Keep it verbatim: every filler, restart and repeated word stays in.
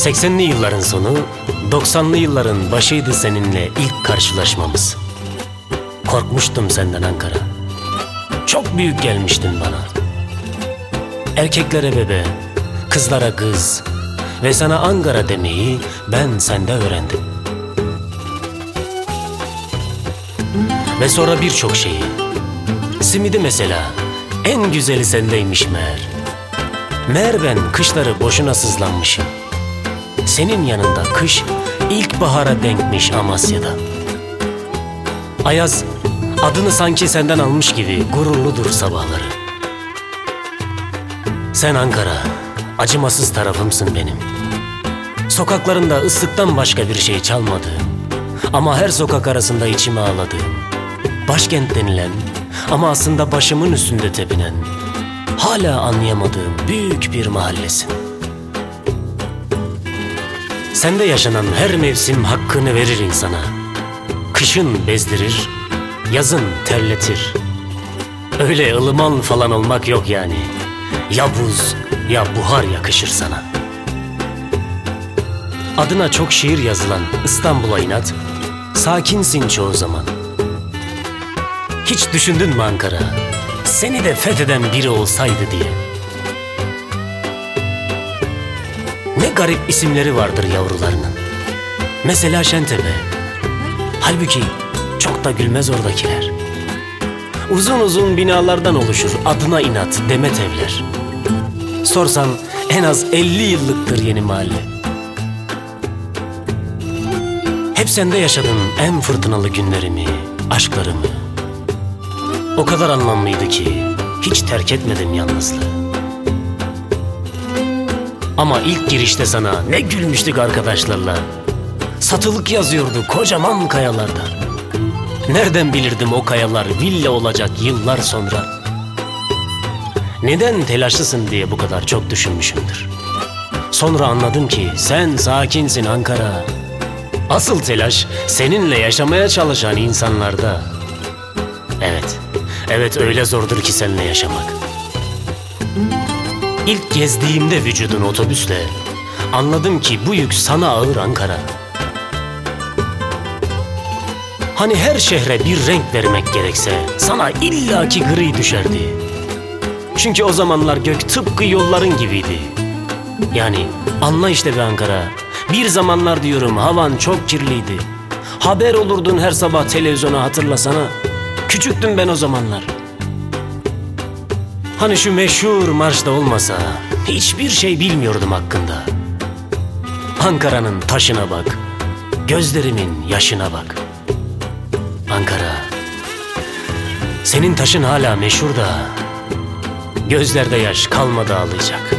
seksenli yılların sonu, doksanlı yılların başıydı seninle ilk karşılaşmamız. Korkmuştum senden Ankara. Çok büyük gelmiştin bana. Erkeklere bebe, kızlara kız ve sana Ankara demeyi ben sende öğrendim. Ve sonra birçok şeyi. Simidi mesela, en güzeli sendeymiş meğer. Meğer ben kışları boşuna sızlanmışım. Senin yanında kış ilkbahara denkmiş Amasya'da. Ayaz adını sanki senden almış gibi gururludur sabahları. Sen Ankara, acımasız tarafımsın benim. Sokaklarında ıslıktan başka bir şey çalmadığım ama her sokak arasında içime ağladığım, başkent denilen ama aslında başımın üstünde tepinen, hala anlayamadığım büyük bir mahallesin. Sende yaşanan her mevsim hakkını verir insana. Kışın bezdirir, yazın terletir. Öyle ılıman falan olmak yok yani. Ya buz ya buhar yakışır sana. Adına çok şiir yazılan İstanbul'a inat, sakinsin çoğu zaman. Hiç düşündün mü Ankara, seni de fetheden biri olsaydı diye? Ne garip isimleri vardır yavrularının. Mesela Şentepe. Halbuki çok da gülmez oradakiler. Uzun uzun binalardan oluşur adına inat demet evler. Sorsan en az elli yıllıktır yeni mahalle. Hep sende yaşadım en fırtınalı günlerimi, aşklarımı. O kadar anlamlıydı ki hiç terk etmedim yalnızlığı. Ama ilk girişte sana ne gülmüştük arkadaşlarla. Satılık yazıyordu kocaman kayalarda. Nereden bilirdim o kayalar villa olacak yıllar sonra. Neden telaşlısın diye bu kadar çok düşünmüşümdür. Sonra anladım ki sen sakinsin Ankara. Asıl telaş seninle yaşamaya çalışan insanlarda. Evet, evet öyle zordur ki seninle yaşamak. İlk gezdiğimde vücudun otobüsle anladım ki bu yük sana ağır Ankara. Hani her şehre bir renk vermek gerekse sana illaki gri düşerdi. Çünkü o zamanlar gök tıpkı yolların gibiydi. Yani anla işte be Ankara. Bir zamanlar diyorum havan çok kirliydi. Haber olurdun her sabah televizyona hatırlasana. Küçüktüm ben o zamanlar. Hani şu meşhur marşta olmasa hiçbir şey bilmiyordum hakkında. Ankara'nın taşına bak, gözlerimin yaşına bak. Ankara, senin taşın hala meşhur da gözlerde yaş kalmadı ağlayacak.